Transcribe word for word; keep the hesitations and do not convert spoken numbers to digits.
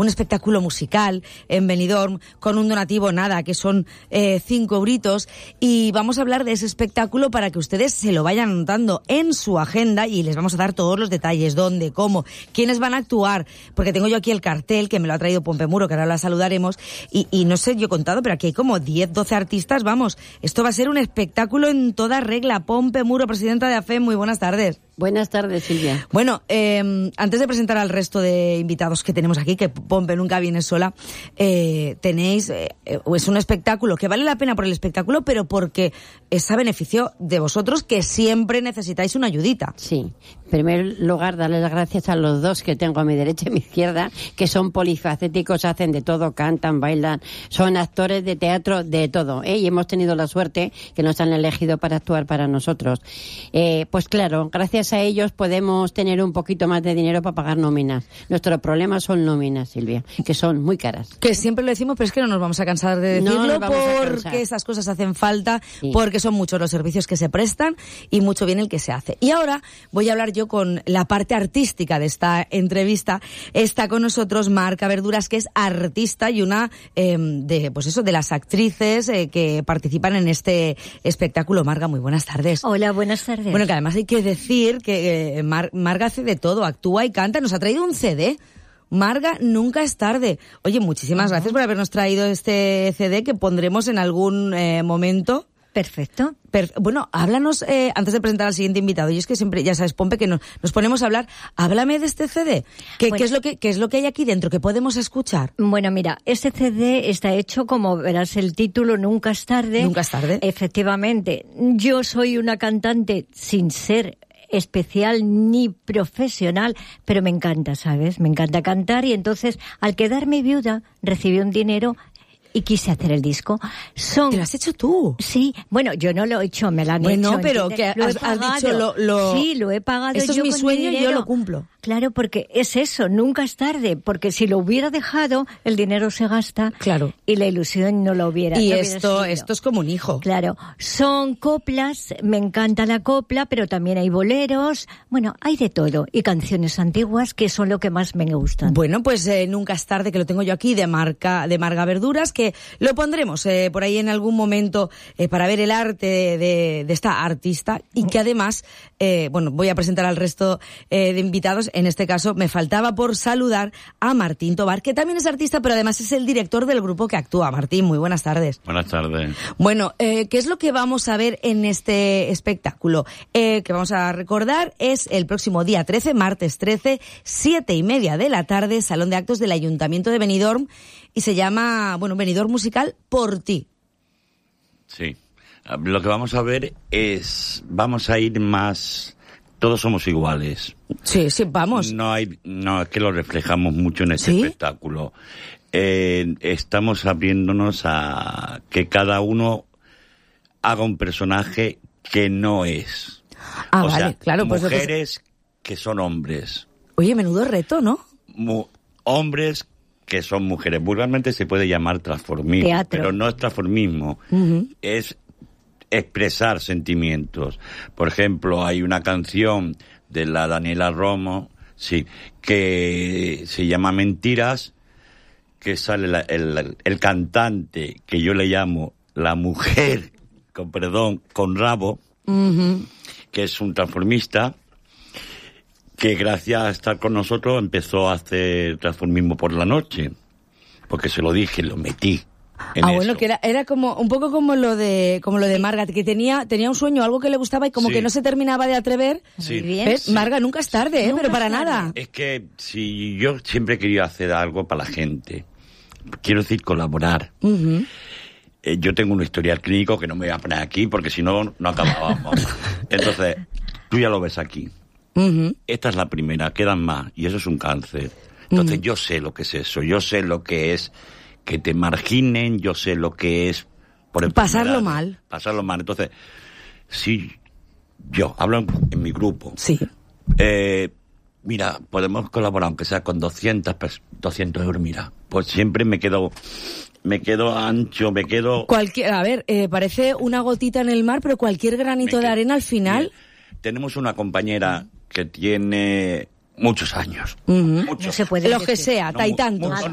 un espectáculo musical en Benidorm con un donativo nada, que son eh, cinco euritos, y vamos a hablar de ese espectáculo para que ustedes se lo vayan anotando en su agenda y les vamos a dar todos los detalles, dónde, cómo, quiénes van a actuar, porque tengo yo aquí el cartel que me lo ha traído Pompe Muro, que ahora la saludaremos, y, y no sé yo he contado, pero aquí hay como diez, doce artistas, vamos, esto va a ser un espectáculo en toda regla. Pompe Muro, presidenta de A F E M, muy buenas tardes. Buenas tardes, Silvia. Bueno, eh, antes de presentar al resto de invitados que tenemos aquí, que Pompe nunca viene sola, eh, tenéis, eh, es un espectáculo que vale la pena por el espectáculo, pero porque es a beneficio de vosotros, que siempre necesitáis una ayudita. Sí. En primer lugar, darle las gracias a los dos que tengo a mi derecha y a mi izquierda, que son polifacéticos, hacen de todo, cantan, bailan, son actores de teatro, de todo, ¿eh? Y hemos tenido la suerte que nos han elegido para actuar para nosotros. Eh, pues claro, gracias a ellos podemos tener un poquito más de dinero para pagar nóminas. Nuestro problema son nóminas, Silvia, que son muy caras. Que siempre lo decimos, pero es que no nos vamos a cansar de decirlo, no porque esas cosas hacen falta, sí. Porque son muchos los servicios que se prestan y mucho bien el que se hace. Y ahora voy a hablar yo con la parte artística de esta entrevista. Está con nosotros Marga Verduras, que es artista y una eh, de, pues eso, de las actrices eh, que participan en este espectáculo. Marga, muy buenas tardes. Hola, buenas tardes. Bueno, que además hay que decir que eh, Mar- Marga hace de todo, actúa y canta. Nos ha traído un C D. Marga, nunca es tarde. Oye, muchísimas uh-huh. gracias por habernos traído este C D que pondremos en algún eh, momento. Perfecto. Per- bueno, háblanos, eh, antes de presentar al siguiente invitado, y es que siempre, ya sabes, Pompe, que nos, nos ponemos a hablar, háblame de este C D. ¿Qué, bueno, ¿qué, es lo que, ¿Qué es lo que hay aquí dentro? ¿Qué podemos escuchar? Bueno, mira, este C D está hecho, como verás el título, Nunca es tarde. Nunca es tarde. Efectivamente. Yo soy una cantante sin ser especial ni profesional, pero me encanta, ¿sabes? Me encanta cantar, y entonces, al quedarme viuda, recibí un dinero y quise hacer el disco. Son... ¿Te lo has hecho tú? Sí. Bueno, yo no lo he hecho, me lo han bueno, hecho. Bueno, pero que has, has dicho lo, lo... Sí, lo he pagado Esto yo es mi con sueño mi y yo lo cumplo. Claro, porque es eso, nunca es tarde, porque si lo hubiera dejado, el dinero se gasta. Claro. Y la ilusión no lo hubiera. Y no esto, hubiera esto es como un hijo. Claro. Son coplas, me encanta la copla, pero también hay boleros, bueno, hay de todo. Y canciones antiguas, que son lo que más me gustan. Bueno, pues eh, Nunca es tarde, que lo tengo yo aquí, de Marca, de Marga Verduras, que lo pondremos eh, por ahí en algún momento eh, para ver el arte de, de, de esta artista, y que además, eh, bueno, voy a presentar al resto eh, de invitados. En este caso me faltaba por saludar a Martín Tobar, que también es artista, pero además es el director del grupo que actúa. Martín, muy buenas tardes. Buenas tardes. Bueno, eh, ¿qué es lo que vamos a ver en este espectáculo? Eh, que vamos a recordar es el próximo día trece, martes trece, siete y media de la tarde, Salón de Actos del Ayuntamiento de Benidorm, y se llama, bueno, Benidorm Musical Por Ti. Sí. Lo que vamos a ver es, vamos a ir más, todos somos iguales. Sí, sí, vamos. No hay, no, es que lo reflejamos mucho en este ¿Sí? espectáculo. Eh, estamos abriéndonos a que cada uno haga un personaje que no es. Ah, o vale, sea, claro. Pues mujeres que son hombres. Oye, menudo reto, ¿no? Mu- hombres que son mujeres. Vulgarmente se puede llamar transformismo, Teatro. pero no es transformismo. Uh-huh. Es expresar sentimientos. Por ejemplo, hay una canción de la Daniela Romo, sí, que se llama Mentiras, que sale la, el, el cantante, que yo le llamo la mujer, con perdón, con rabo, Uh-huh. que es un transformista, que gracias a estar con nosotros empezó a hacer transformismo por la noche, porque se lo dije, lo metí. En Ah, eso. bueno, que era, era como un poco como lo de como lo de Marga, que tenía tenía un sueño, algo que le gustaba y como Sí. que no se terminaba de atrever. Sí. Muy bien. ¿Ves? Sí. Marga, nunca es tarde, ¿eh? Nunca Pero para es tarde. nada. Es que si yo siempre he querido hacer algo para la gente, quiero decir colaborar. Uh-huh. Eh, yo tengo un historial clínico que no me voy a poner aquí porque si no, no acabábamos. Entonces, tú ya lo ves aquí. Uh-huh. Esta es la primera, quedan más, y eso es un cáncer. Entonces Uh-huh. yo sé lo que es eso, yo sé lo que es que te marginen, yo sé lo que es por Pasarlo enfermedades, mal. Pasarlo mal. Entonces, si yo hablo en, en mi grupo, Sí. eh, mira, podemos colaborar aunque sea con doscientos, doscientos euros, mira, pues siempre me quedo, me quedo ancho, me quedo... Cualquier, a ver, eh, parece una gotita en el mar, pero cualquier granito me de quedo- arena al final. Mira, tenemos una compañera que tiene muchos años. Uh-huh. Muchos. No se puede Lo que decir. sea, No, ta y mu- tantos. mu-